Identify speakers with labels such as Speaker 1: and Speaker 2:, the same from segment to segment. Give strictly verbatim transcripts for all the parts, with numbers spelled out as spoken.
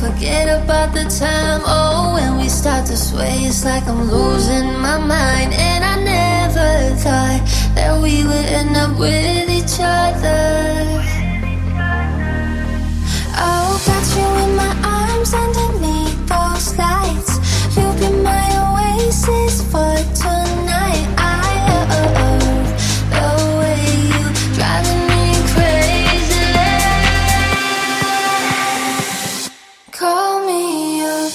Speaker 1: forget about the time. Oh, when we start to sway, it's like I'm losing my mind. And I never thought that we would end up with each other. Oh, got you in my arms underneath those lights. You'll be my oasis for tonight. I love the way you driving me crazy. Call me up.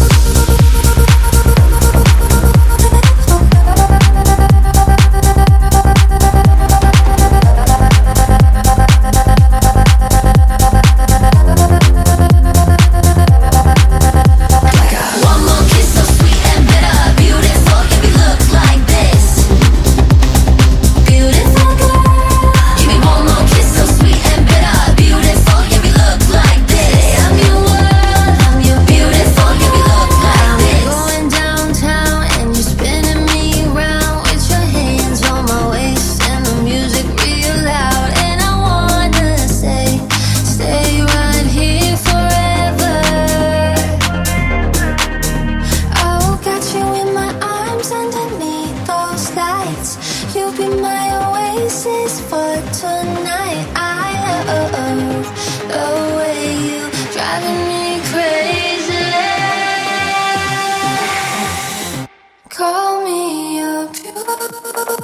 Speaker 1: You'll be my oasis for tonight. I love the way you driving me crazy. Call me up.